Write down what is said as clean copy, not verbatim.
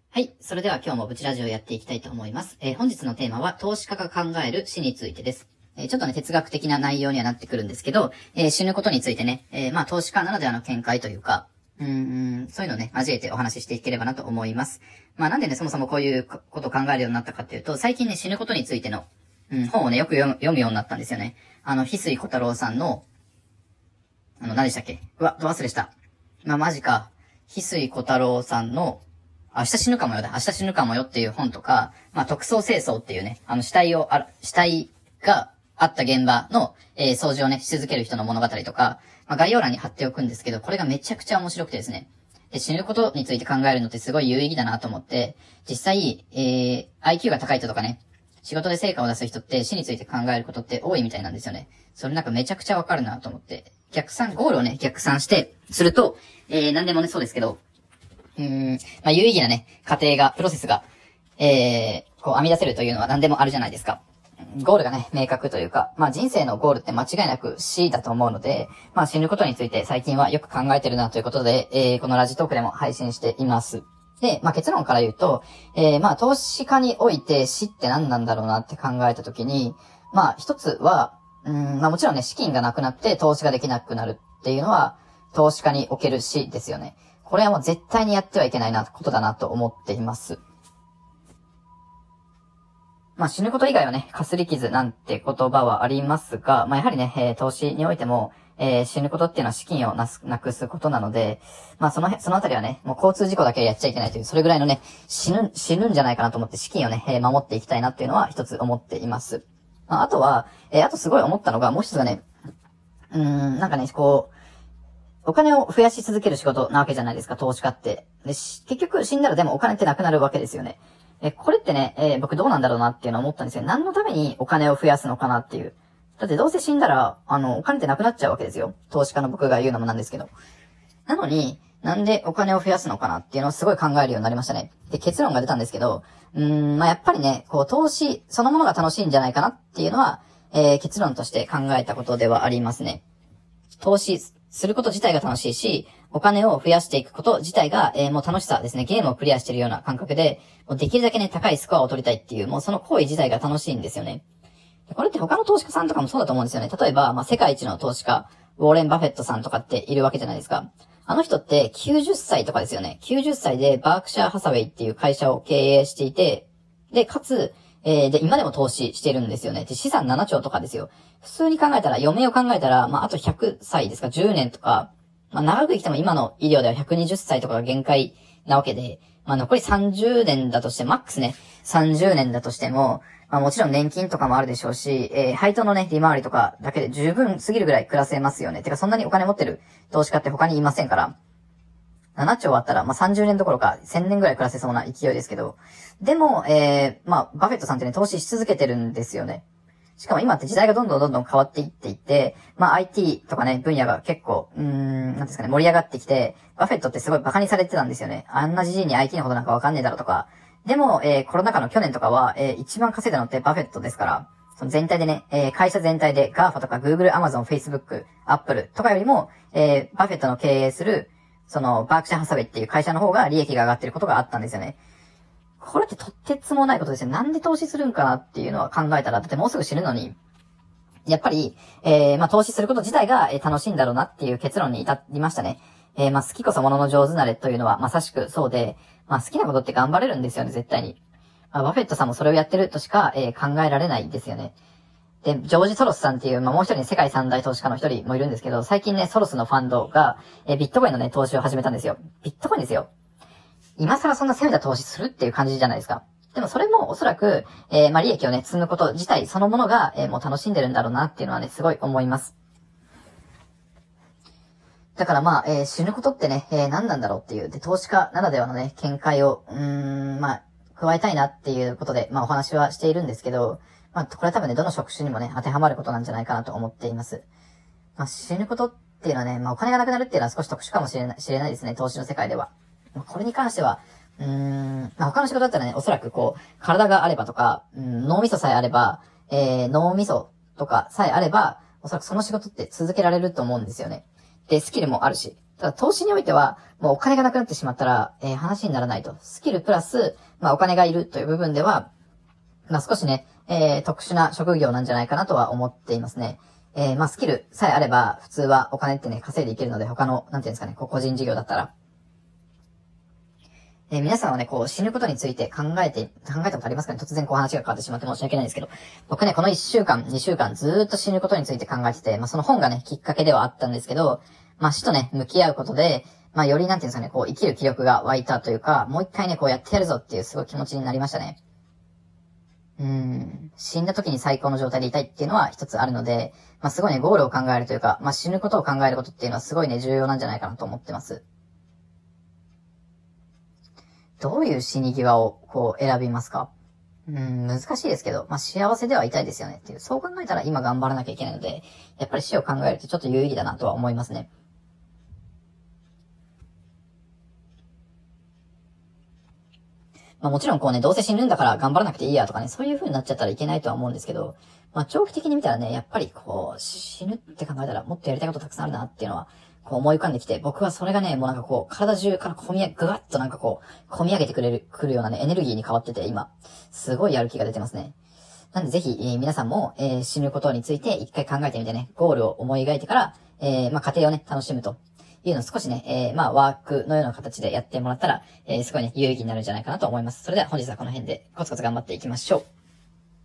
はい。それでは今日もブチラジオをやっていきたいと思います。本日のテーマは投資家が考える死についてです。ちょっとね、哲学的な内容にはなってくるんですけど、死ぬことについてね、投資家ならではの見解というか、そういうのをね、交えてお話ししていければなと思います。なんでね、そもそもこういうことを考えるようになったかっていうと、最近ね、死ぬことについての、本をね、よく読むようになったんですよね。翡翠小太郎さんの、何でしたっけ？ど忘れした。マジか。翡翠小太郎さんの、明日死ぬかもよだ。明日死ぬかもよっていう本とか、特捜清掃っていうね、死体があった現場の、掃除をね、し続ける人の物語とか、概要欄に貼っておくんですけど、これがめちゃくちゃ面白くてですね。で、死ぬことについて考えるのってすごい有意義だなと思って、実際、IQ が高い人とかね、仕事で成果を出す人って死について考えることって多いみたいなんですよね。それなんかめちゃくちゃわかるなと思って。ゴールをね、逆算して、すると、何でもね、そうですけど、有意義なね、プロセスが、編み出せるというのは何でもあるじゃないですか。ゴールがね、明確というか、人生のゴールって間違いなく死だと思うので、死ぬことについて最近はよく考えてるなということで、このラジトークでも配信しています。で、結論から言うと、投資家において死って何なんだろうなって考えたときに、一つは、もちろんね、資金がなくなって投資ができなくなるっていうのは、投資家における死ですよね。これはもう絶対にやってはいけないことだなと思っています。死ぬこと以外はね、かすり傷なんて言葉はありますが、やはりね、投資においても、死ぬことっていうのは資金をなくすことなので、そのあたりはね、もう交通事故だけやっちゃいけないという、それぐらいのね、死ぬんじゃないかなと思って資金をね、守っていきたいなっていうのは一つ思っています。あとは、あとすごい思ったのが、もう一つがね、お金を増やし続ける仕事なわけじゃないですか、投資家って。で、結局死んだらでもお金ってなくなるわけですよね。これってね、僕どうなんだろうなっていうのは思ったんですよ。何のためにお金を増やすのかなっていう。だってどうせ死んだら、お金ってなくなっちゃうわけですよ。投資家の僕が言うのもなんですけど。なのに、なんでお金を増やすのかなっていうのをすごい考えるようになりましたね。で、結論が出たんですけど、やっぱりね、投資そのものが楽しいんじゃないかなっていうのは、結論として考えたことではありますね。投資すること自体が楽しいし、お金を増やしていくこと自体が、もう楽しさですね。ゲームをクリアしてるような感覚で、もうできるだけね、高いスコアを取りたいっていう、もうその行為自体が楽しいんですよね。これって他の投資家さんとかもそうだと思うんですよね。例えば、世界一の投資家、ウォーレン・バフェットさんとかっているわけじゃないですか。あの人って90歳とかですよね。90歳でバークシャー・ハサウェイっていう会社を経営していて、で、かつ、で、今でも投資してるんですよね。で、資産7兆とかですよ。普通に考えたら、余命を考えたら、あと100歳ですか、10年とか、長く生きても今の医療では120歳とかが限界なわけで、残り30年だとして、マックスね、30年だとしても、もちろん年金とかもあるでしょうし、配当のね、利回りとかだけで十分すぎるぐらい暮らせますよね。てか、そんなにお金持ってる投資家って他にいませんから。7兆あったら、30年どころか1000年ぐらい暮らせそうな勢いですけど。でも、バフェットさんってね、投資し続けてるんですよね。しかも今って時代がどんどん変わっていっていて、IT とかね、分野が結構、なんですかね、盛り上がってきて、バフェットってすごいバカにされてたんですよね。あんなじじいに IT のことなんかわかんねえだろとか。でも、コロナ禍の去年とかは、一番稼いだのってバフェットですから、その全体でね、会社全体で GAFA とか Google、Amazon、Facebook、Apple とかよりも、バフェットの経営する、その、バークシャーハサウェイっていう会社の方が利益が上がってることがあったんですよね。これってとってつもないことですよ。なんで投資するんかなっていうのは考えたら、だってもうすぐ死ぬのに、やっぱり、投資すること自体が楽しいんだろうなっていう結論に至りましたね。好きこそものの上手なれというのはまさしくそうで、好きなことって頑張れるんですよね、絶対に。バフェットさんもそれをやってるとしか、考えられないですよね。で、ジョージ・ソロスさんっていう、もう一人ね、世界三大投資家の一人もいるんですけど、最近ね、ソロスのファンドが、ビットコインのね、投資を始めたんですよ。ビットコインですよ。今更そんな攻めた投資するっていう感じじゃないですか。でもそれもおそらく、利益をね、積むこと自体そのものが、もう楽しんでるんだろうなっていうのはね、すごい思います。だから死ぬことってね、何なんだろうっていう、で、投資家ならではのね、見解を、加えたいなっていうことで、お話はしているんですけど、これは多分ね、どの職種にもね、当てはまることなんじゃないかなと思っています。死ぬことっていうのはね、お金がなくなるっていうのは少し特殊かもしれないですね、投資の世界では。これに関しては、他の仕事だったらね、おそらく体があればとか、脳みそさえあれば、脳みそとかさえあれば、おそらくその仕事って続けられると思うんですよね。で、スキルもあるし。 ただ投資においては、もうお金がなくなってしまったら、話にならないと。スキルプラス、お金がいるという部分では、少しね、特殊な職業なんじゃないかなとは思っていますね。スキルさえあれば、普通はお金ってね、稼いでいけるので、他の、なんていうんですかね、個人事業だったら。皆さんはね、死ぬことについて考えたことありますかね？突然話が変わってしまって申し訳ないんですけど。僕ね、この1週間、2週間、ずーっと死ぬことについて考えてて、その本がね、きっかけではあったんですけど、死とね、向き合うことで、よりなんていうんですかね、生きる気力が湧いたというか、もう一回ね、やってやるぞっていうすごい気持ちになりましたね。死んだ時に最高の状態でいたいっていうのは一つあるので、すごいね、ゴールを考えるというか、死ぬことを考えることっていうのはすごいね、重要なんじゃないかなと思ってます。どういう死に際を選びますか？難しいですけど、幸せではいたいですよねっていう。そう考えたら今頑張らなきゃいけないので、やっぱり死を考えるとちょっと有意義だなとは思いますね。もちろんどうせ死ぬんだから頑張らなくていいやとかね、そういう風になっちゃったらいけないとは思うんですけど、長期的に見たらね、やっぱり死ぬって考えたらもっとやりたいことたくさんあるなっていうのは、思い浮かんできて、僕はそれがね、もう体中からぐわっと込み上げてくるようなね、エネルギーに変わってて、今、すごいやる気が出てますね。なんでぜひ、皆さんも、死ぬことについて一回考えてみてね、ゴールを思い描いてから、家庭をね、楽しむというのを少しね、ワークのような形でやってもらったら、すごいね、有意義になるんじゃないかなと思います。それでは本日はこの辺でコツコツ頑張っていきましょう。